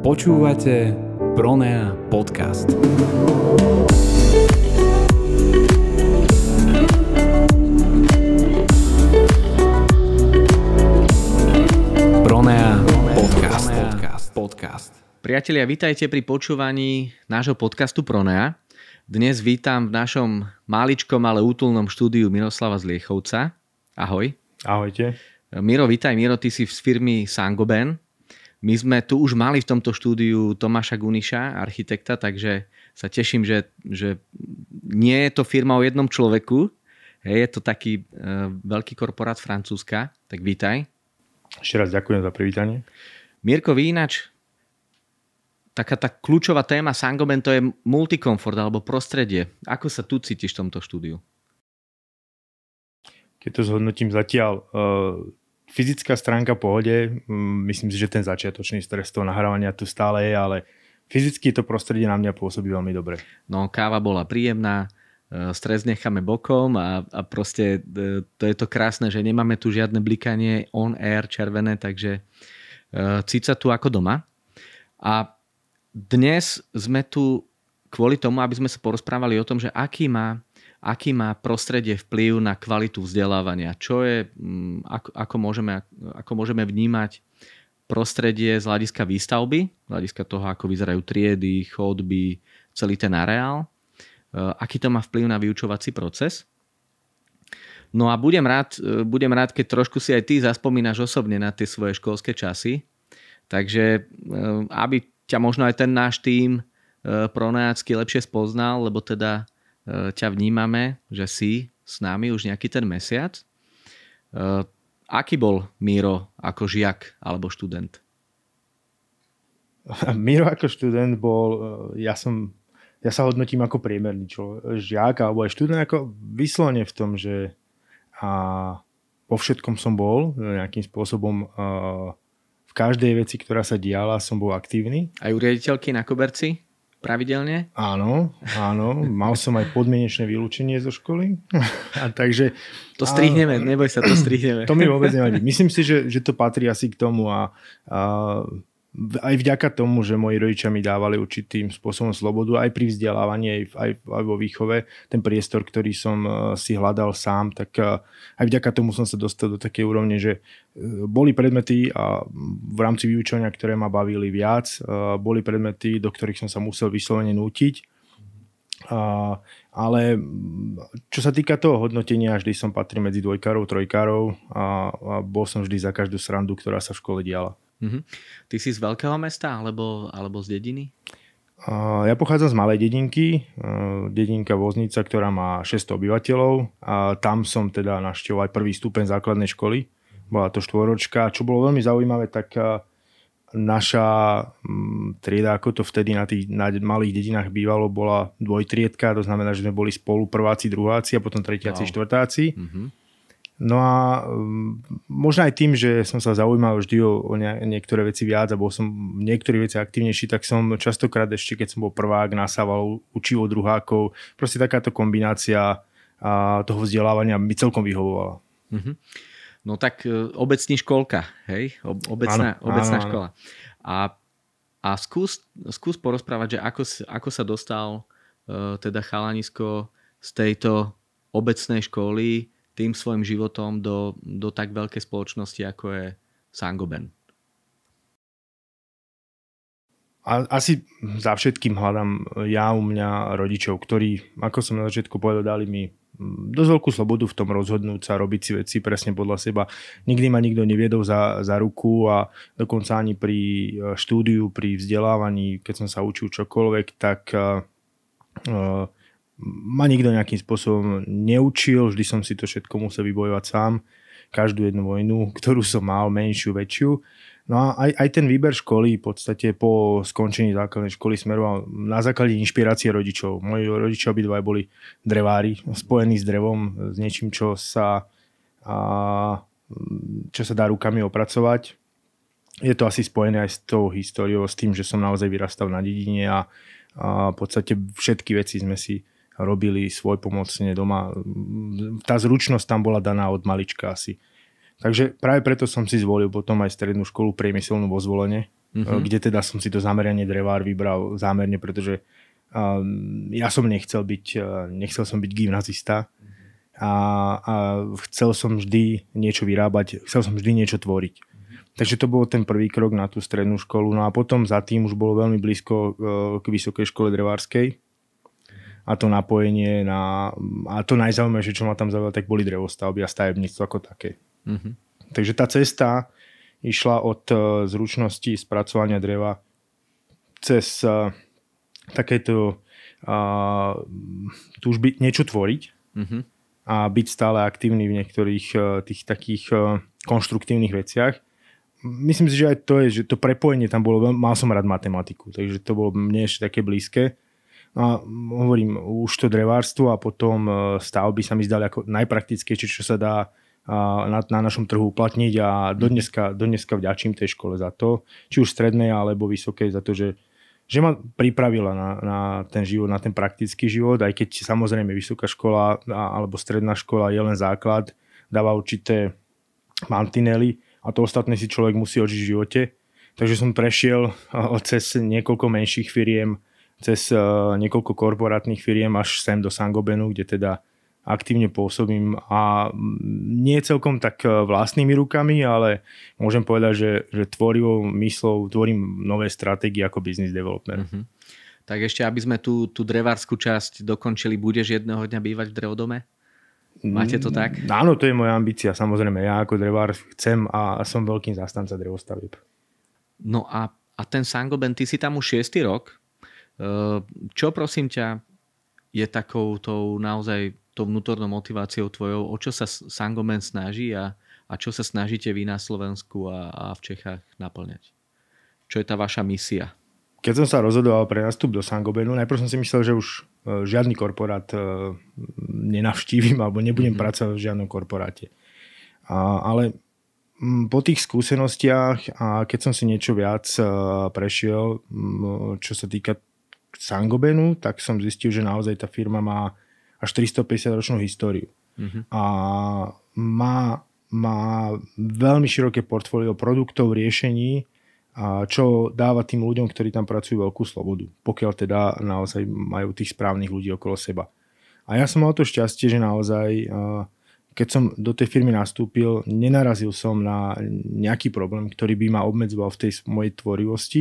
Počúvate Pronea podcast. Pronea podcast. Priatelia, vítajte pri počúvaní nášho podcastu Pronea. Dnes vítam v našom maličkom, ale útulnom štúdiu Miroslava Zliechovca. Ahoj. Ahojte. Miro, vítaj. Miro, ty si z firmy Saint-Gobain. My sme tu už mali v tomto štúdiu Tomáša Guniša, architekta, takže sa teším, že nie je to firma o jednom človeku. Je to taký veľký korporát Francúzska. Tak vítaj. Ešte raz ďakujem za privítanie. Mirko, vy ináč, taká tá kľúčová téma Saint-Gobain, to je multikomfort alebo prostredie. Ako sa tu cítiš v tomto štúdiu? Keď to zhodnotím zatiaľ, fyzická stránka v pohode, myslím si, že ten začiatočný stres toho nahrávania tu stále je, ale fyzicky to prostredie na mňa pôsobí veľmi dobre. No, káva bola príjemná, stres necháme bokom a proste to je to krásne, že nemáme tu žiadne blikanie on air červené, takže cíť sa tu ako doma. A dnes sme tu kvôli tomu, aby sme sa porozprávali o tom, že aký má prostredie vplyv na kvalitu vzdelávania. Čo je, ako môžeme vnímať prostredie z hľadiska výstavby, z hľadiska toho, ako vyzerajú triedy, chodby, celý ten areál. Aký to má vplyv na vyučovací proces. No a budem rád, keď trošku si aj ty zaspomínaš osobne na tie svoje školské časy. Takže aby ťa možno aj ten náš tím proneácky lepšie spoznal, lebo teda ťa vnímame, že si s nami už nejaký ten mesiac. Aký bol Miro ako žiak alebo študent? Miro ako študent bol, ja sa hodnotím ako priemerný žiak alebo aj študent ako vyslovene v tom, že po všetkom som bol nejakým spôsobom v každej veci, ktorá sa diala, som bol aktívny. Aj u riaditeľky na koberci? Pravidelne? Áno. Mal som aj podmienečné vylúčenie zo školy. Takže, to strihneme, neboj sa, to strihneme. To mi vôbec nevadí. Myslím si, že to patrí asi k tomu a aj vďaka tomu, že moji rodičia mi dávali určitým spôsobom slobodu aj pri vzdelávaní, aj vo výchove, ten priestor, ktorý som si hľadal sám, tak aj vďaka tomu som sa dostal do takej úrovne, že boli predmety v rámci vyučovania, ktoré ma bavili viac, boli predmety, do ktorých som sa musel vyslovene nútiť. Ale čo sa týka toho hodnotenia, vždy som patril medzi dvojkárov, trojkárov a bol som vždy za každú srandu, ktorá sa v škole diala. Ty si z veľkého mesta alebo z dediny? Ja pochádzam z malej dedinky, dedinka Voznica, ktorá má 600 obyvateľov a tam som teda navštevoval aj prvý stupeň základnej školy. Bola to štvoročka. Čo bolo veľmi zaujímavé, tak naša trieda, ako to vtedy na malých dedinách bývalo, bola dvojtriedka, to znamená, že sme boli spolu prváci, druháci a potom tretiaci, štvrtáci. No a možno aj tým, že som sa zaujímal vždy o niektoré veci viac a bol som v niektorých veci aktívnejší, tak som častokrát ešte, keď som bol prvák, nasával učivo druhákov. Proste takáto kombinácia toho vzdelávania mi celkom vyhovovala. No tak obecní školka, hej? Obecná škola. A skús porozprávať, že ako sa dostal teda chalanisko z tejto obecnej školy tým svojim životom do tak veľkej spoločnosti, ako je Saint-Gobain. Asi za všetkým hľadám ja u mňa rodičov, ktorí, ako som na začiatku povedal, dali mi dosť veľkú slobodu v tom rozhodnúť sa, robiť si veci presne podľa seba. Nikdy ma nikto neviedol za ruku a dokonca ani pri štúdiu, pri vzdelávaní, keď som sa učil čokoľvek, tak ma nikto nejakým spôsobom neučil, vždy som si to všetko musel vybojovať sám, každú jednu vojnu, ktorú som mal, menšiu, väčšiu. No a aj ten výber školy v podstate po skončení základnej školy smeroval na základe inšpirácie rodičov. Moji rodičia obidva boli drevári, spojení s drevom, s niečím, čo sa dá rukami opracovať. Je to asi spojené aj s tou históriou, s tým, že som naozaj vyrastal na dedine a v podstate všetky veci sme si robili svojpomocne doma. Tá zručnosť tam bola daná od malička asi. Takže práve preto som si zvolil potom aj strednú školu priemyselnú vo Zvolene, kde teda som si to zameranie drevár vybral zámerne, pretože ja som nechcel som byť gymnazista a chcel som vždy niečo vyrábať, chcel som vždy niečo tvoriť. Takže to bol ten prvý krok na tú strednú školu. No a potom za tým už bolo veľmi blízko k Vysokej škole drevárskej. A to napojenie a to najzaujímavejšie, čo ma tam zaujalo, tak boli drevostavby a stavebníctvo ako také. Takže tá cesta išla od zručnosti spracovania dreva cez takéto túžby niečo tvoriť a byť stále aktívny v niektorých tých takých konštruktívnych veciach. Myslím si, že aj to je, že to prepojenie tam bolo, mal som rád matematiku, takže to bolo mne ešte také blízke. A hovorím, už to drevárstvo a potom stavby sa mi zdali ako najpraktickejšie, čo sa dá na našom trhu uplatniť a dodneska vďačím tej škole za to, či už strednej alebo vysokej, za to, že ma pripravila na ten život, na ten praktický život, aj keď samozrejme vysoká škola alebo stredná škola je len základ, dáva určité mantinely a to ostatné si človek musí odžiť v živote. Takže som prešiel cez niekoľko menších firiem, cez niekoľko korporátnych firiem až sem do Saint-Gobainu, kde teda aktívne pôsobím a nie celkom tak vlastnými rukami, ale môžem povedať, že tvorivou myslou tvorím nové stratégie ako business developer. Tak ešte, aby sme tú drevárskú časť dokončili, budeš jedného dňa bývať v drevodome? Máte to tak? Áno, to je moja ambícia. Samozrejme, ja ako drevár chcem a som veľkým zástanca drevostavieb. No a ten Saint-Gobain, ty si tam už 6. rok. Čo prosím ťa je takou tou naozaj tou vnútornou motiváciou tvojou, o čo sa Saint-Gobain snaží a čo sa snažíte vy na Slovensku a v Čechách naplňať? Čo je tá vaša misia? Keď som sa rozhodoval pre nástup do Saint-Gobainu, najprv som si myslel, že už žiadny korporát nenavštívim alebo nebudem pracovať v žiadnom korporáte. Ale po tých skúsenostiach a keď som si niečo viac prešiel, čo sa týka Saint-Gobainu, tak som zistil, že naozaj tá firma má až 350 ročnú históriu. A má veľmi široké portfólio produktov, riešení, čo dáva tým ľuďom, ktorí tam pracujú, veľkú slobodu, pokiaľ teda naozaj majú tých správnych ľudí okolo seba. A ja som mal to šťastie, že naozaj, keď som do tej firmy nastúpil, nenarazil som na nejaký problém, ktorý by ma obmedzoval v tej mojej tvorivosti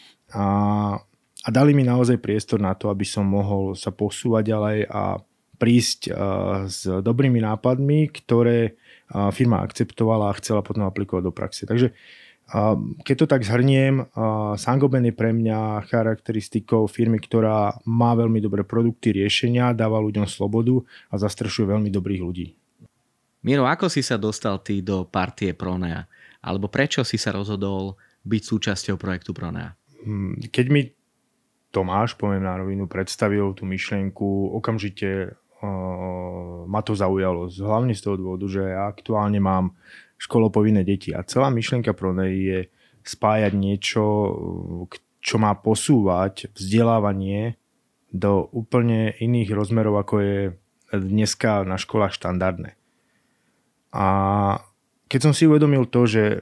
a dali mi naozaj priestor na to, aby som mohol sa posúvať ďalej a prísť s dobrými nápadmi, ktoré firma akceptovala a chcela potom aplikovať do praxe. Takže keď to tak zhrniem, Saint-Gobain je pre mňa charakteristikou firmy, ktorá má veľmi dobré produkty, riešenia, dáva ľuďom slobodu a zastrešuje veľmi dobrých ľudí. Miro, ako si sa dostal ty do partie Pronea? Alebo prečo si sa rozhodol byť súčasťou projektu Pronea? Keď mi Tomáš, poviem na rovinu, predstavil tú myšlienku, okamžite ma to zaujalo. Hlavne z toho dôvodu, že ja aktuálne mám školopovinné deti a celá myšlienka Pronea je spájať niečo, čo má posúvať vzdelávanie do úplne iných rozmerov, ako je dneska na školách štandardné. A keď som si uvedomil to, že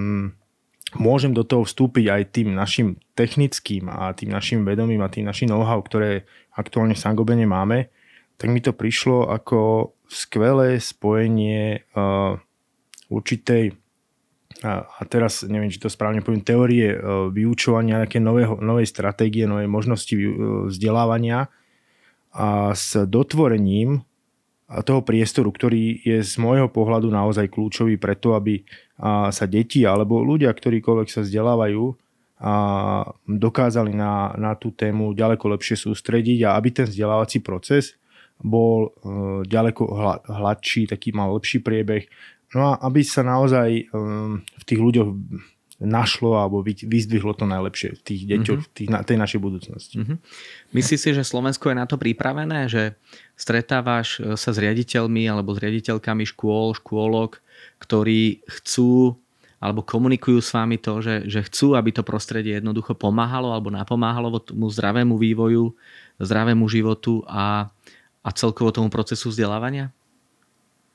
môžem do toho vstúpiť aj tým našim technickým a tým našim vedomím a tým našim know-how, ktoré aktuálne v Saint-Gobaine máme, tak mi to prišlo ako skvelé spojenie určitej, a teraz neviem, či to správne poviem, teórie vyučovania, nejaké novej stratégie, novej možnosti vzdelávania a s dotvorením toho priestoru, ktorý je z môjho pohľadu naozaj kľúčový pre to, aby sa deti alebo ľudia, ktorýkoľvek sa vzdelávajú, dokázali na tú tému ďaleko lepšie sústrediť a aby ten vzdelávací proces bol ďaleko hladší, taký mal lepší priebeh. No a aby sa naozaj v tých ľuďoch našlo alebo vyzdvihlo to najlepšie v tých deťoch, tej našej budúcnosti. Myslíš si, že Slovensko je na to pripravené, že stretávaš sa s riaditeľmi alebo s riaditeľkami škôlok, ktorí chcú alebo komunikujú s vami to, že chcú, aby to prostredie jednoducho pomáhalo alebo napomáhalo tomu zdravému vývoju, zdravému životu a celkovo tomu procesu vzdelávania?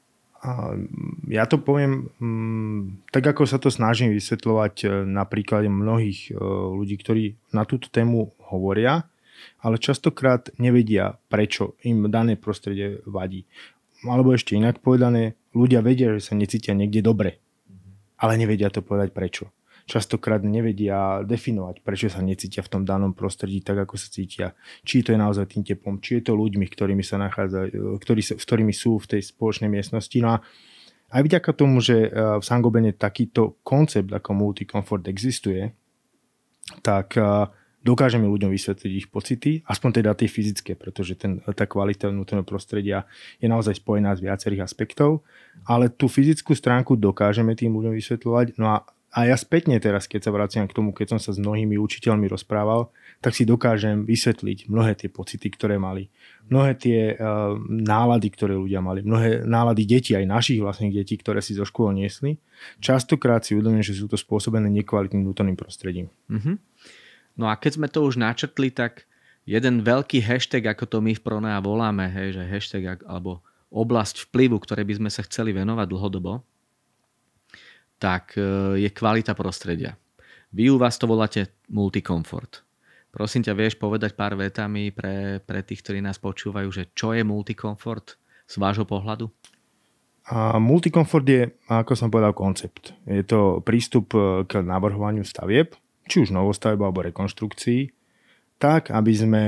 Ja to poviem tak, ako sa to snažím vysvetľovať na príklade mnohých ľudí, ktorí na túto tému hovoria, ale častokrát nevedia, prečo im dané prostredie vadí. Alebo ešte inak povedané, ľudia vedia, že sa necítia niekde dobre, ale nevedia to povedať prečo. Častokrát nevedia definovať, prečo sa necítia v tom danom prostredí tak, ako sa cítia. Či to je naozaj tým teplom, či je to ľuďmi, ktorými sa nachádzajú, ktorými sú v tej spoločnej miestnosti. No a aj vďaka tomu, že v Saint-Gobaine takýto koncept ako multi-comfort existuje, tak dokážeme ľuďom vysvetliť ich pocity, aspoň teda tie fyzické, pretože tá kvalita vnútorného prostredia je naozaj spojená z viacerých aspektov, ale tú fyzickú stránku dokážeme tým ľuďom vysvetľovať. No a ja spätne teraz, keď sa vraciam k tomu, keď som sa s mnohými učiteľmi rozprával, tak si dokážem vysvetliť mnohé tie pocity, ktoré mali. Mnohé tie nálady, ktoré ľudia mali. Mnohé nálady detí, aj našich vlastných detí, ktoré si zo škôl niesli. Častokrát si uvedomujem, že sú to spôsobené nekvalitným vnútorným prostredím. Mm-hmm. No a keď sme to už načrtli, tak jeden veľký hashtag, ako to my v Pronea voláme, hej, že hashtag alebo oblasť vplyvu, ktoré by sme sa chceli venovať dlhodobo, tak je kvalita prostredia. Vy u vás to voláte multikomfort. Prosím ťa, vieš povedať pár vetami pre tých, ktorí nás počúvajú, že čo je multikomfort z vášho pohľadu? Multikomfort je, ako som povedal, koncept. Je to prístup k navrhovaniu stavieb, či už novostaveb alebo rekonštrukcií, tak, aby sme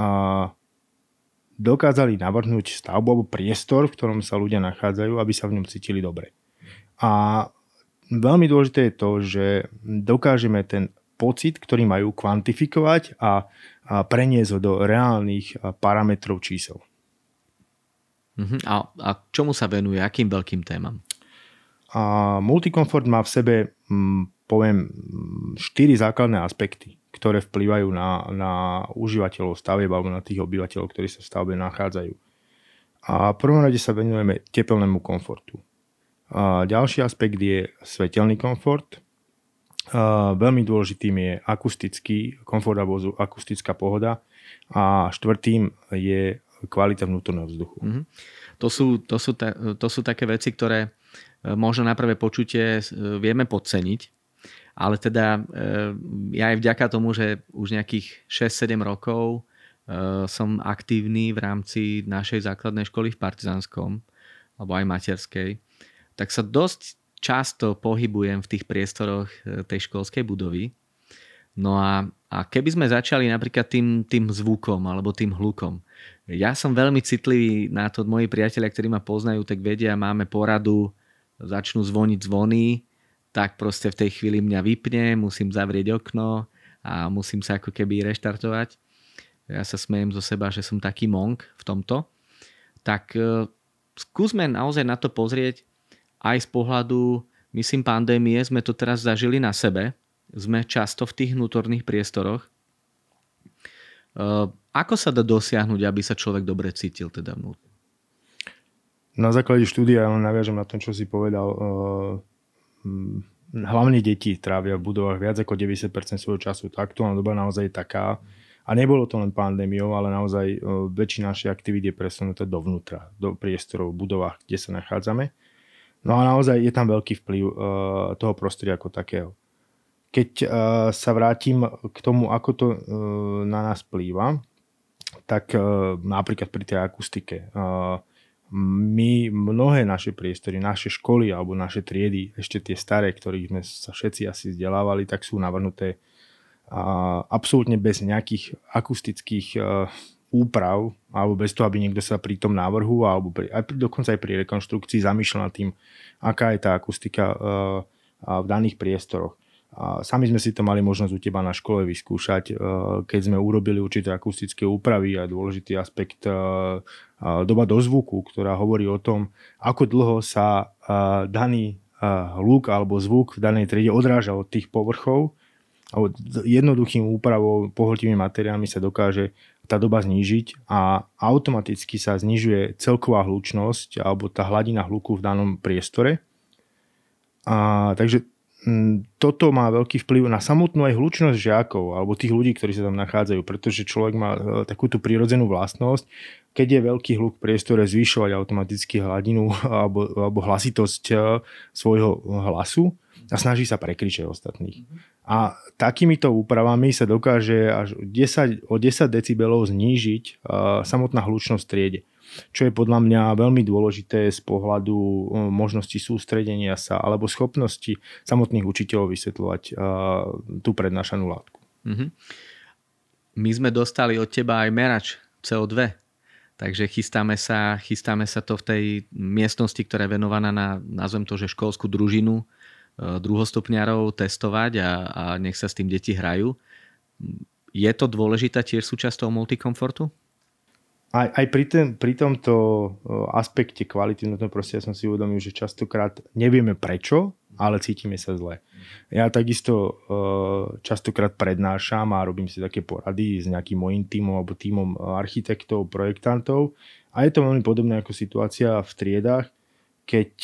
dokázali navrhnúť stavbu alebo priestor, v ktorom sa ľudia nachádzajú, aby sa v ňom cítili dobre. A veľmi dôležité je to, že dokážeme ten pocit, ktorý majú, kvantifikovať a preniesť ho do reálnych parametrov čísel. A čomu sa venuje? Akým veľkým témam? Multikomfort má v sebe, poviem, 4 základné aspekty, ktoré vplývajú na užívateľov stavieb alebo na tých obyvateľov, ktorí sa v stavbe nachádzajú. A v prvom rade sa venujeme tepelnému komfortu. Ďalší aspekt je svetelný komfort. Veľmi dôležitým je akustický komfort alebo akustická pohoda. A štvrtým je kvalita vnútorného vzduchu. To sú také veci, ktoré možno na prvé počutie vieme podceniť, ale teda ja aj vďaka tomu, že už nejakých 6-7 rokov som aktívny v rámci našej základnej školy v Partizánskom alebo aj materskej, tak sa dosť často pohybujem v tých priestoroch tej školskej budovy. No a keby sme začali napríklad tým zvukom alebo tým hlukom. Ja som veľmi citlivý na to, moji priatelia, ktorí ma poznajú, tak vedia, máme poradu, začnú zvoniť zvony, tak proste v tej chvíli mňa vypne, musím zavrieť okno a musím sa ako keby reštartovať. Ja sa smejem zo seba, že som taký monk v tomto. Tak skúsme naozaj na to pozrieť aj z pohľadu, myslím, pandémie, sme to teraz zažili na sebe. Sme často v tých vnútorných priestoroch. Ako sa dá dosiahnuť, aby sa človek dobre cítil teda vnútri? Na základe štúdia, naviažem na tom, čo si povedal, hlavne deti trávia v budovách viac ako 90% svojho času. Tá aktuálna doba naozaj je taká. A nebolo to len pandémiou, ale naozaj väčšina našej aktivity je presunutá dovnútra, do priestorov v budovách, kde sa nachádzame. No a naozaj je tam veľký vplyv toho prostredia ako takého. Keď sa vrátim k tomu, ako to na nás vplýva, tak napríklad pri tej akustike. My mnohé naše priestory, naše školy alebo naše triedy, ešte tie staré, ktorých sme sa všetci asi vzdelávali, tak sú navrhnuté absolútne bez nejakých akustických úprav, alebo bez toho, aby niekto sa pri tom návrhu, alebo dokonca aj pri rekonštrukcii zamýšľal nad tým, aká je tá akustika v daných priestoroch. Sami sme si to mali možnosť u teba na škole vyskúšať, keď sme urobili určité akustické úpravy a dôležitý aspekt doba dozvuku, ktorá hovorí o tom, ako dlho sa daný hluk alebo zvuk v danej triede odráža od tých povrchov. Jednoduchým úpravou, pohltivými materiálmi sa dokáže tá doba znížiť a automaticky sa znižuje celková hlučnosť alebo tá hladina hluku v danom priestore. Takže toto má veľký vplyv na samotnú aj hlučnosť žiakov alebo tých ľudí, ktorí sa tam nachádzajú, pretože človek má takúto prirodzenú vlastnosť, keď je veľký hluk v priestore, zvyšovať automaticky hladinu alebo hlasitosť svojho hlasu a snaží sa prekričať ostatných. A takýmito úpravami sa dokáže až o 10 decibelov znížiť samotná hlučnosť v triede, čo je podľa mňa veľmi dôležité z pohľadu možnosti sústredenia sa alebo schopnosti samotných učiteľov vysvetľovať tú prednášanú látku. My sme dostali od teba aj merač CO2, takže chystáme sa to v tej miestnosti, ktorá je venovaná na, nazvem to, že školskú družinu druhostupňarov testovať a nech sa s tým deti hrajú. Je to dôležitá tiež súčasť toho multikomfortu? Aj pri tomto aspekte kvality vnútorného prostredia som si uvedomil, že častokrát nevieme prečo, ale cítime sa zle. Ja takisto častokrát prednášam a robím si také porady s nejakým mojím tímom alebo tímom architektov, projektantov a je to veľmi podobné ako situácia v triedách, keď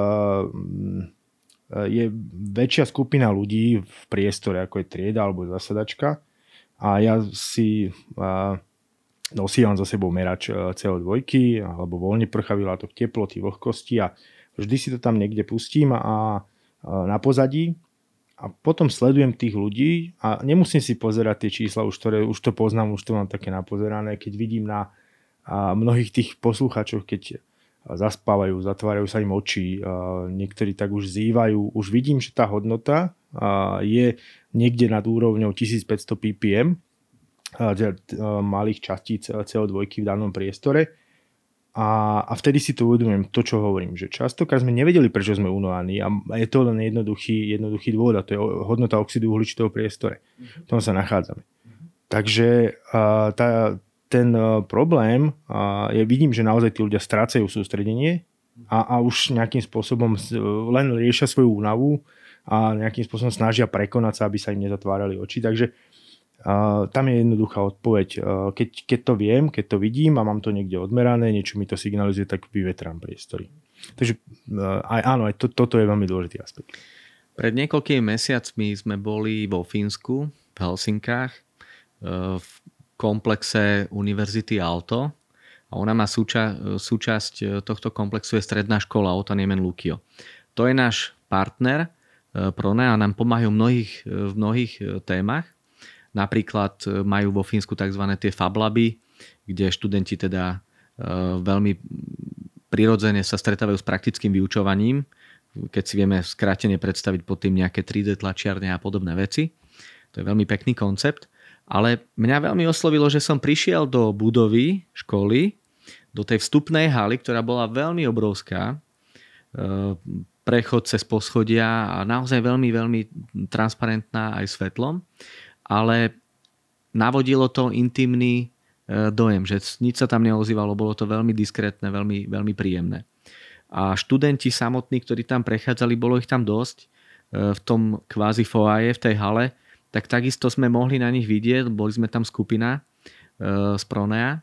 je väčšia skupina ľudí v priestore, ako je trieda alebo zasadačka a ja si nosívam za sebou merač CO2 alebo voľne prchavý látok, teploty, vlhkosti a vždy si to tam niekde pustím a na pozadí a potom sledujem tých ľudí a nemusím si pozerať tie čísla, už to poznám, už to mám také napozerané, keď vidím na mnohých tých poslucháčov, keď zaspávajú, zatvárajú sa im oči, niektorí tak už zývajú. Už vidím, že tá hodnota je niekde nad úrovňou 1500 ppm malých častíc CO2 v danom priestore a vtedy si to uvedomujem, to čo hovorím, že častokrát sme nevedeli, prečo sme unovaní a je to len jednoduchý dôvod a to je hodnota oxidu uhličitého v priestore. V tom sa nachádzame. Takže ten problém vidím, že naozaj tí ľudia strácajú sústredenie a už nejakým spôsobom len riešia svoju únavu a nejakým spôsobom snažia prekonať sa, aby sa im nezatvárali oči. Takže tam je jednoduchá odpoveď. Keď to viem, keď to vidím a mám to niekde odmerané, niečo mi to signalizuje, tak vyvetrám priestory. Takže áno, toto je veľmi dôležitý aspekt. Pred niekoľkými mesiacmi sme boli vo Fínsku, v Helsinkách, v komplexe Univerzity Aalto a ona má súčasť tohto komplexu je stredná škola Aalto Niemen Lukio. To je náš partner Prone a nám pomáhajú v mnohých témach. Napríklad majú vo Fínsku tzv. Tie Fab Laby, kde študenti teda veľmi prirodzene sa stretávajú s praktickým vyučovaním, keď si vieme skrátene predstaviť pod tým nejaké 3D tlačiarne a podobné veci. To je veľmi pekný koncept. Ale mňa veľmi oslovilo, že som prišiel do budovy školy, do tej vstupnej haly, ktorá bola veľmi obrovská, prechod cez poschodia a naozaj veľmi, veľmi transparentná aj svetlom, ale navodilo to intimný dojem, že nič sa tam neozývalo, bolo to veľmi diskrétne, veľmi, veľmi príjemné. A študenti samotní, ktorí tam prechádzali, bolo ich tam dosť v tom kvázi foaje, v tej hale, tak takisto sme mohli na nich vidieť, boli sme tam skupina z Pronea,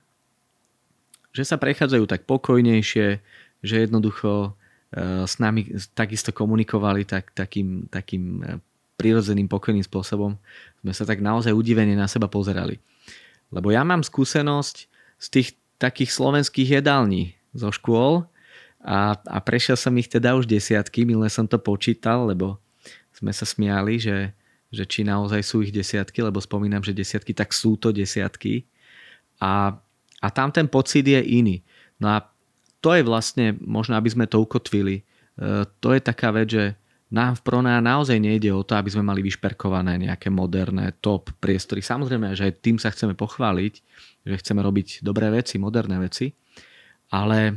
že sa prechádzajú tak pokojnejšie, že jednoducho s nami takisto komunikovali takým prirodzeným, pokojným spôsobom. Sme sa tak naozaj udivene na seba pozerali. Lebo ja mám skúsenosť z tých takých slovenských jedální zo škôl a prešiel som ich teda už desiatky, milé som to počítal, lebo sme sa smiali, že či naozaj sú ich desiatky, lebo spomínam, že desiatky, tak sú to desiatky. A tam ten pocit je iný. No a to je vlastne, možno aby sme to ukotvili, to je taká vec, že nám v Pronea naozaj nejde o to, aby sme mali vyšperkované nejaké moderné top priestory. Samozrejme, že aj tým sa chceme pochváliť, že chceme robiť dobré veci, moderné veci, ale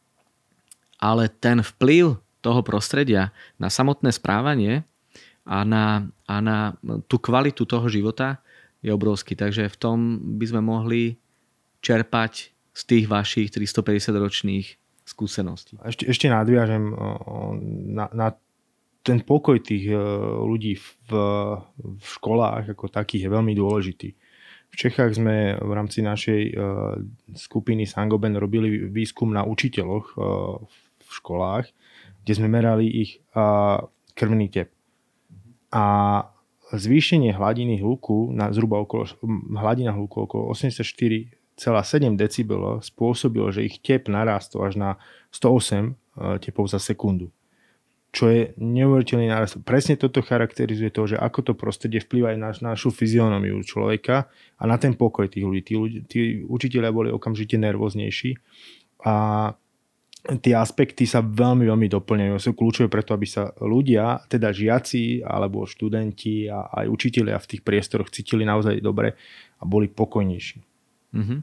ten vplyv toho prostredia na samotné správanie a na tú kvalitu toho života je obrovský. Takže v tom by sme mohli čerpať z tých vašich 350-ročných skúseností. Ešte nadviažem na ten pokoj tých ľudí v školách ako takých je veľmi dôležitý. V Čechách sme v rámci našej skupiny Sangoben robili výskum na učiteľoch v školách, kde sme merali ich krvný tep. a zvýšenie hladiny hluku hladina hluku okolo 84,7 decibel spôsobilo, že ich tep narástol až na 108 tepov za sekundu. Čo je neuveriteľný nárast. Presne toto charakterizuje to, že ako to prostredie vplyva aj na našu fyziognomiu človeka a na ten pokoj tých ľudí. Tí učitelia boli okamžite nervóznejší a tie aspekty sa veľmi, veľmi doplňajú. Sú kľúčové preto, aby sa ľudia, teda žiaci alebo študenti a aj učitelia v tých priestoroch cítili naozaj dobre a boli pokojnejší. Mm-hmm.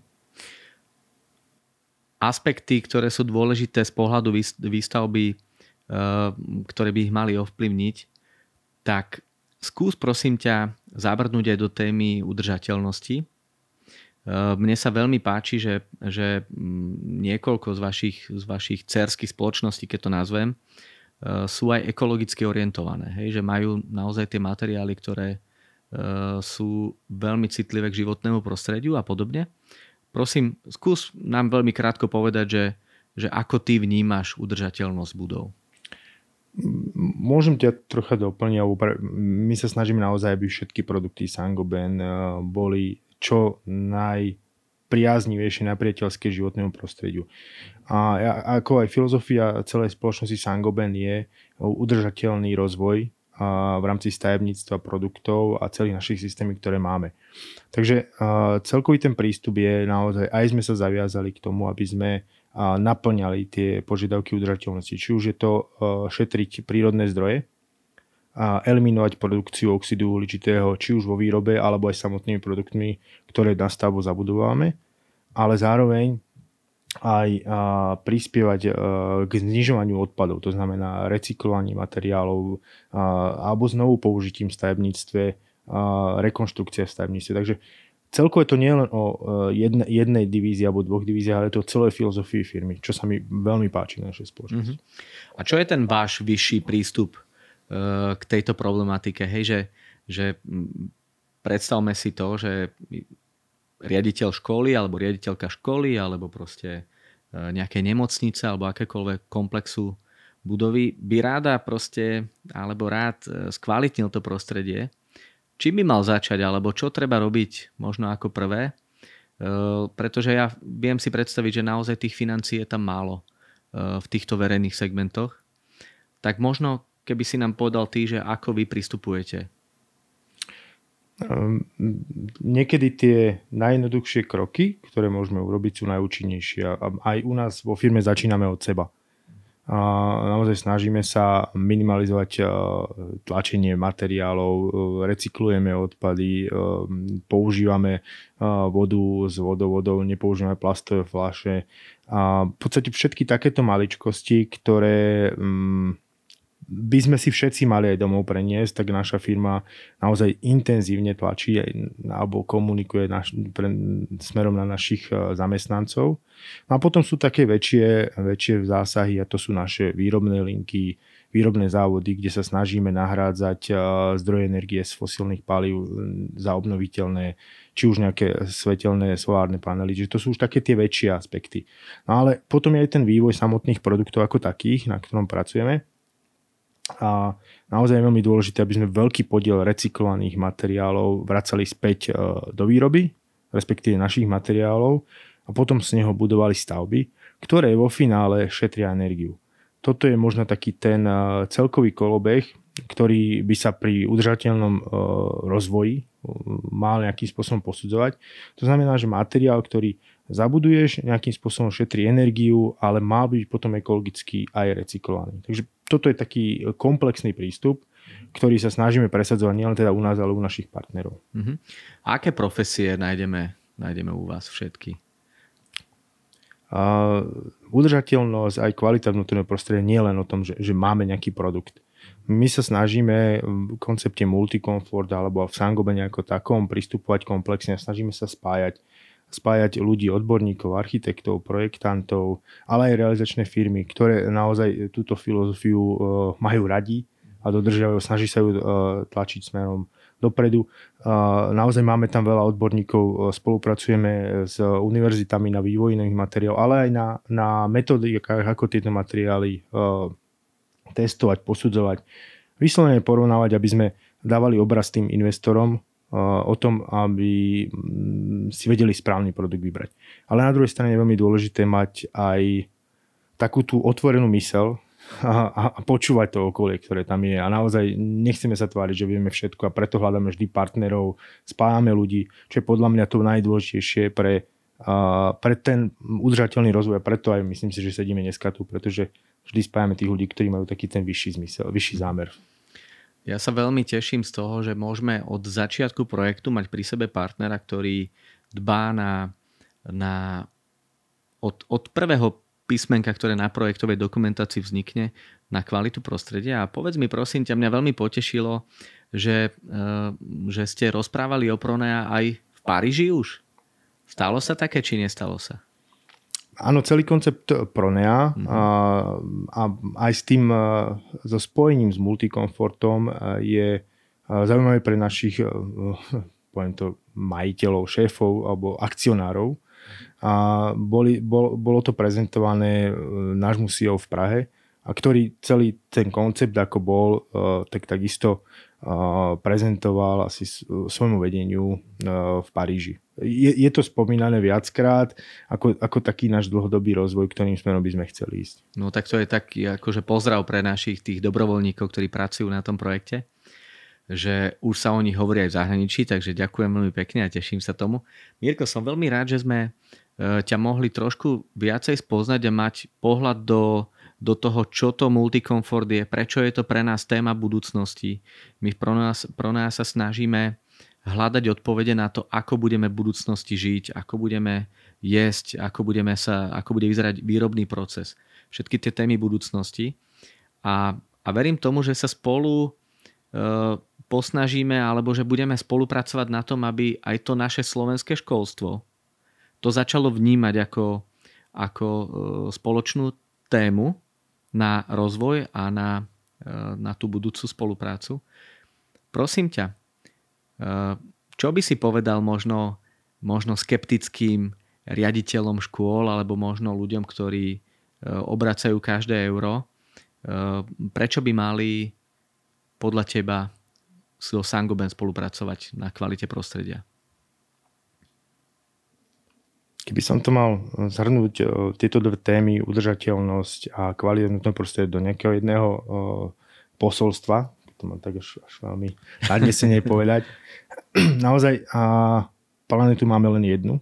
Aspekty, ktoré sú dôležité z pohľadu výstavby, ktoré by ich mali ovplyvniť, tak skús prosím ťa zabrnúť aj do témy udržateľnosti. Mne sa veľmi páči, že niekoľko z vašich dcérskych spoločností, keď to nazvem, sú aj ekologicky orientované. Hej? Že majú naozaj tie materiály, ktoré sú veľmi citlivé k životnému prostrediu a podobne. Prosím, skús nám veľmi krátko povedať, že ako ty vnímaš udržateľnosť budov. Môžem ťa trocha doplniť. My sa snažíme naozaj, aby všetky produkty Saint-Gobain boli čo najpriaznivejšie, najpriateľské životnému prostrediu. A ako aj filozofia celej spoločnosti Saint-Gobain je udržateľný rozvoj v rámci stavebníctva produktov a celých našich systémov, ktoré máme. Takže celkový ten prístup je naozaj, aj sme sa zaviazali k tomu, aby sme naplňali tie požiadavky udržateľnosti. Či už je to šetriť prírodné zdroje, eliminovať produkciu oxidu uhličitého, či už vo výrobe, alebo aj samotnými produktmi, ktoré na stavbu zabudovávame, ale zároveň aj prispievať k znižovaniu odpadov, to znamená recyklovanie materiálov alebo znovu použitím v stavebníctve, rekonštrukcia v stavebníctve. Takže celkovo je to nie len o jednej divízii alebo dvoch divíziách, ale to o celej filozofii firmy, čo sa mi veľmi páči na našej spoločnosti. A čo je ten váš vyšší prístup k tejto problematike? Hej, že predstavme si to, že riaditeľ školy alebo riaditeľka školy alebo proste nejaké nemocnice alebo akékoľvek komplexu budovy by ráda proste alebo rád skvalitnil to prostredie. Čím by mal začať, alebo čo treba robiť možno ako prvé? Pretože ja viem si predstaviť, že naozaj tých financií je tam málo v týchto verejných segmentoch. Tak možno, keby si nám povedal ty, že ako vy pristupujete? Niekedy tie najjednoduchšie kroky, ktoré môžeme urobiť, sú najúčinnejšie. Aj u nás vo firme začíname od seba. Naozaj snažíme sa minimalizovať tlačenie materiálov, recyklujeme odpady, používame vodu s vodovodou, nepoužívame plastové fľaše. V podstate všetky takéto maličkosti, ktoré by sme si všetci mali aj domov preniesť, tak naša firma naozaj intenzívne tlačí alebo komunikuje smerom na našich zamestnancov. No a potom sú také väčšie zásahy a to sú naše výrobné linky, výrobné závody, kde sa snažíme nahrádzať zdroje energie z fosílnych palív za obnoviteľné, či už nejaké svetelné solárne panely. Čiže to sú už také tie väčšie aspekty. No ale potom je aj ten vývoj samotných produktov ako takých, na ktorom pracujeme. A naozaj je veľmi dôležité, aby sme veľký podiel recyklovaných materiálov vracali späť do výroby, respektíve našich materiálov a potom z neho budovali stavby, ktoré vo finále šetria energiu. Toto je možno taký ten celkový kolobeh, ktorý by sa pri udržateľnom rozvoji mal nejakým spôsobom posudzovať. To znamená, že materiál, ktorý zabuduješ, nejakým spôsobom šetrí energiu, ale mal byť potom ekologicky aj recyklovaný. Takže toto je taký komplexný prístup, ktorý sa snažíme presadzovať nielen teda u nás, ale u našich partnerov. Uh-huh. A aké profesie nájdeme u vás všetky? Udržateľnosť aj kvalita vnútorného prostredia nie len o tom, že máme nejaký produkt. My sa snažíme v koncepte multi-comfort alebo v Saint-Gobaine ako takom pristupovať komplexne a snažíme sa spájať ľudí, odborníkov, architektov, projektantov, ale aj realizačné firmy, ktoré naozaj túto filozofiu majú radi a dodržiavajú, snaží sa ju tlačiť smerom dopredu. Naozaj máme tam veľa odborníkov, spolupracujeme s univerzitami na vývoji nových materiálov, ale aj na metodikách, ako tieto materiály testovať, posudzovať, vyslovene porovnávať, aby sme dávali obraz tým investorom o tom, aby si vedeli správny produkt vybrať. Ale na druhej strane je veľmi dôležité mať aj takú tú otvorenú myseľ a počúvať to okolie, ktoré tam je. A naozaj nechceme sa tváriť, že vieme všetko a preto hľadáme vždy partnerov, spájame ľudí, čo je podľa mňa to najdôležitejšie pre ten udržateľný rozvoj. A preto aj myslím si, že sedíme dneska tu, pretože vždy spájame tých ľudí, ktorí majú taký ten vyšší zmysel, vyšší zámer. Ja sa veľmi teším z toho, že môžeme od začiatku projektu mať pri sebe partnera, ktorý dbá od prvého písmenka, ktoré na projektovej dokumentácii vznikne, na kvalitu prostredia. A povedz mi prosím ťa, mňa veľmi potešilo, že ste rozprávali o Pronea aj v Paríži už. Stalo sa také, či nestalo sa? Áno, celý koncept Pronea a aj s tým so spojením s Multikomfortom je zaujímavé pre našich poviem to, majiteľov, šéfov alebo akcionárov. A bolo to prezentované nášmu CEO v Prahe, a ktorý celý ten koncept ako bol, takisto prezentoval asi svojmu vedeniu v Paríži. Je to spomínané viackrát ako taký náš dlhodobý rozvoj, ktorým smerom by sme chceli ísť. No tak to je taký akože pozdrav pre našich tých dobrovoľníkov, ktorí pracujú na tom projekte, že už sa o nich hovorí aj v zahraničí, takže ďakujem veľmi pekne a teším sa tomu. Mirko, som veľmi rád, že sme ťa mohli trošku viacej spoznať a mať pohľad do toho, čo to Multikomfort je, prečo je to pre nás téma budúcnosti. My pro nás sa snažíme hľadať odpovede na to, ako budeme v budúcnosti žiť, ako budeme jesť, ako bude vyzerať výrobný proces. Všetky tie témy budúcnosti. A verím tomu, že sa spolu posnažíme, alebo že budeme spolupracovať na tom, aby aj to naše slovenské školstvo to začalo vnímať ako spoločnú tému na rozvoj a na tú budúcu spoluprácu. Prosím ťa, čo by si povedal možno skeptickým riaditeľom škôl alebo možno ľuďom, ktorí obracajú každé euro, prečo by mali podľa teba so Saint-Gobain spolupracovať na kvalite prostredia? Keby som to mal zhrnúť tieto dve témy, udržateľnosť a kvalitné prostredie do nejakého jedného posolstva, to mám tak až veľmi nadnesenie povedať. Naozaj planetu máme len jednu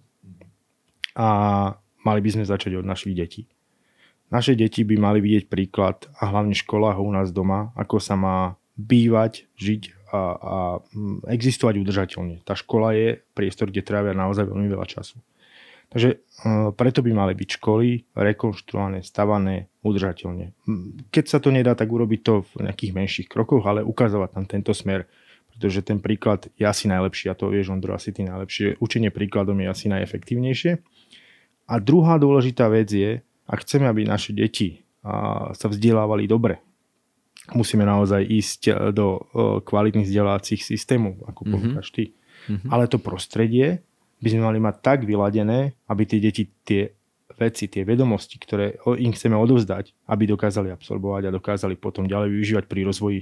a mali by sme začať od našich detí. Naše deti by mali vidieť príklad a hlavne v školách u nás doma, ako sa má bývať, žiť a existovať udržateľne. Tá škola je priestor, kde trávia naozaj veľmi veľa času. Takže preto by mali byť školy rekonštruované, stavané udržateľne. Keď sa to nedá, tak urobiť to v nejakých menších krokoch, ale ukazovať tam tento smer, pretože ten príklad je asi najlepší, a to vieš, Ondro, asi ty najlepšie. Učenie príkladom je asi najefektívnejšie. A druhá dôležitá vec je, ak chceme, aby naše deti sa vzdelávali dobre, musíme naozaj ísť do kvalitných vzdelávacích systémov, ako povedáš ty. Ale to prostredie by sme mali mať tak vyladené, aby tie deti tie veci, tie vedomosti, ktoré im chceme odovzdať, aby dokázali absorbovať a dokázali potom ďalej využívať pri rozvoji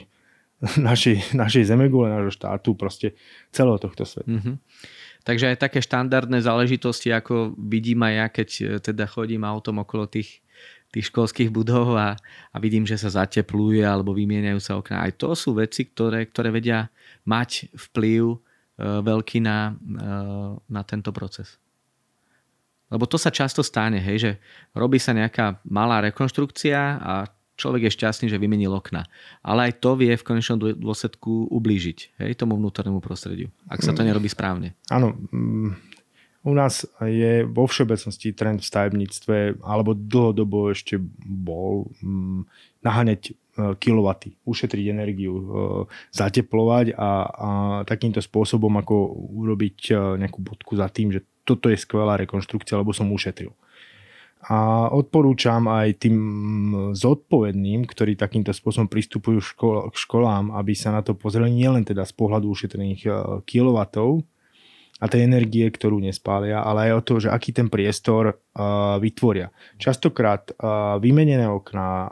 našej zemegule, nášho štátu, proste celého tohto sveta. Takže aj také štandardné záležitosti, ako vidím aj ja, keď teda chodím autom okolo tých školských budov a vidím, že sa zatepluje alebo vymieňajú sa okná. Aj to sú veci, ktoré vedia mať vplyv veľký na tento proces. Lebo to sa často stane, hej, že robí sa nejaká malá rekonštrukcia a človek je šťastný, že vymenil okna. Ale aj to vie v konečnom dôsledku ublížiť, hej, tomu vnútornému prostrediu, ak sa to nerobí správne. Áno, u nás je vo všeobecnosti trend v stavebníctve, alebo dlhodobo ešte bol naháňať kilowaty, ušetriť energiu, zateplovať a takýmto spôsobom ako urobiť nejakú bodku za tým, že toto je skvelá rekonštrukcia, lebo som ušetril. A odporúčam aj tým zodpovedným, ktorí takýmto spôsobom pristupujú k školám, aby sa na to pozreli nielen teda z pohľadu ušetrených kilowatov, a tej energie, ktorú nespália, ale aj o to, že aký ten priestor vytvoria. Častokrát vymenené okná,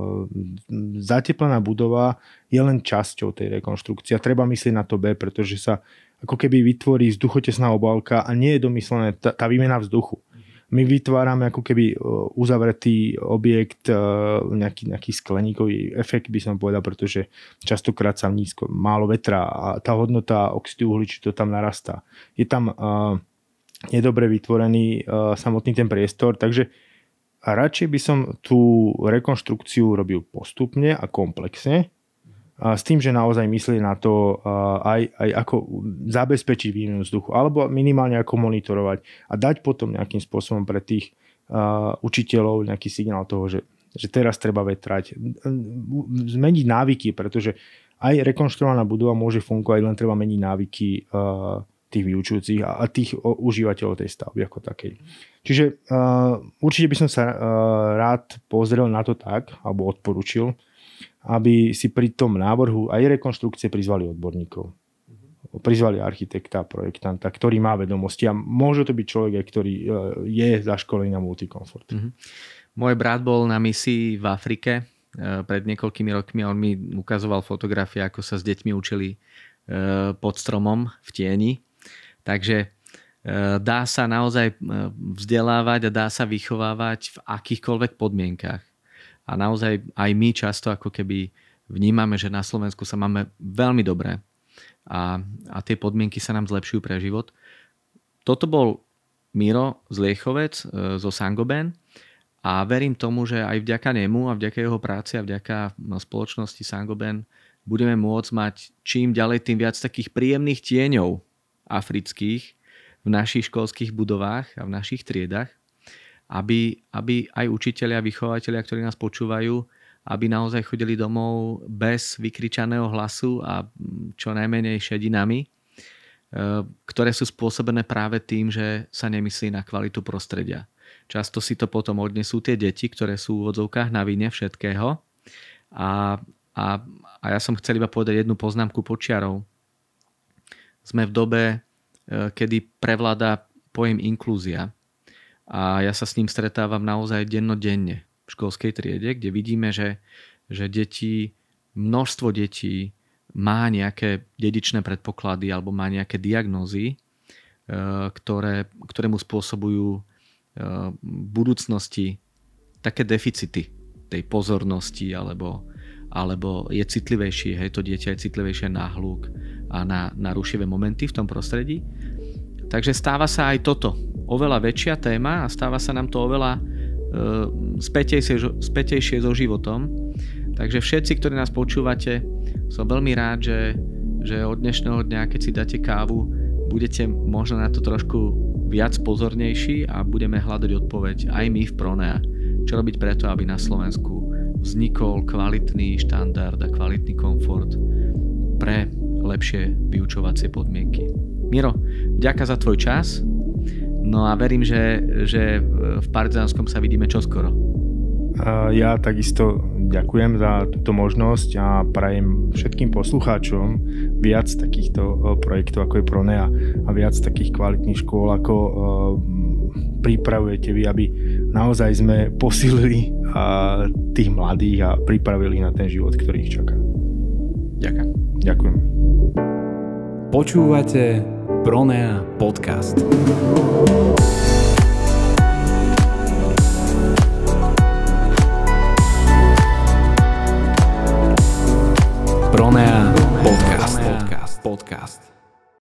zateplená budova je len časťou tej rekonštrukcie. Treba myslieť na to B, pretože sa ako keby vytvorí vzduchotesná obálka a nie je domyslené tá výmena vzduchu. My vytvárame ako keby uzavretý objekt, nejaký skleníkový efekt by som povedal, pretože častokrát sa nízko, málo vetra a tá hodnota oxidu uhličitého tam narastá. Je tam nedobre vytvorený samotný ten priestor, takže radšej by som tú rekonštrukciu robil postupne a komplexne, s tým, že naozaj myslí na to aj ako zabezpečiť výmenu vzduchu, alebo minimálne ako monitorovať a dať potom nejakým spôsobom pre tých učiteľov nejaký signál toho, že teraz treba vetrať. Zmeniť návyky, pretože aj rekonštruovaná budova môže fungovať, len treba meniť návyky tých vyučujúcich a tých užívateľov tej stavby ako takej. Čiže určite by som sa rád pozrel na to tak, alebo odporúčil, aby si pri tom návrhu aj rekonštrukcie prizvali odborníkov. Prizvali architekta, projektanta, ktorý má vedomosti a môže to byť človek, ktorý je zaškolený na multikomfort. Môj brat bol na misii v Afrike pred niekoľkými rokmi a on mi ukazoval fotografie, ako sa s deťmi učili pod stromom v tieni. Takže dá sa naozaj vzdelávať a dá sa vychovávať v akýchkoľvek podmienkach. A naozaj aj my často ako keby vnímame, že na Slovensku sa máme veľmi dobré a tie podmienky sa nám zlepšujú pre život. Toto bol Miro Zliechovec zo Saint-Gobain a verím tomu, že aj vďaka nemu a vďaka jeho práci a vďaka spoločnosti Saint-Gobain budeme môcť mať čím ďalej tým viac takých príjemných tieňov afrických v našich školských budovách a v našich triedách, aby aj učitelia a vychovateľia, ktorí nás počúvajú, aby naozaj chodili domov bez vykričaného hlasu a čo najmenej šedinami, ktoré sú spôsobené práve tým, že sa nemyslí na kvalitu prostredia. Často si to potom odnesú tie deti, ktoré sú v úvodzovkách na vine všetkého. A ja som chcel iba povedať jednu poznámku počiarov. Sme v dobe, kedy prevláda pojem inklúzia. A ja sa s ním stretávam naozaj dennodenne v školskej triede, kde vidíme, že množstvo detí má nejaké dedičné predpoklady alebo má nejaké diagnózy, ktoré mu spôsobujú v budúcnosti také deficity tej pozornosti alebo je citlivejšie, to dieťa je citlivejšie na hluk a na rušivé momenty v tom prostredí. Takže stáva sa aj toto oveľa väčšia téma a stáva sa nám to oveľa spätejšie so životom. Takže všetci, ktorí nás počúvate, som veľmi rád, že od dnešného dňa, keď si dáte kávu, budete možno na to trošku viac pozornejší a budeme hľadať odpoveď aj my v Pronea. Čo robiť preto, aby na Slovensku vznikol kvalitný štandard a kvalitný komfort pre lepšie vyučovacie podmienky. Miro, ďakujem za tvoj čas. No a verím, že v Partizánskom sa vidíme čoskoro. Ja takisto ďakujem za túto možnosť a prajem všetkým poslucháčom viac takýchto projektov ako je Pronea a viac takých kvalitných škôl, ako pripravujete vy, aby naozaj sme posílili tých mladých a pripravili na ten život, ktorý ich čaká. Ďakujem. Počúvate Pronea podcast.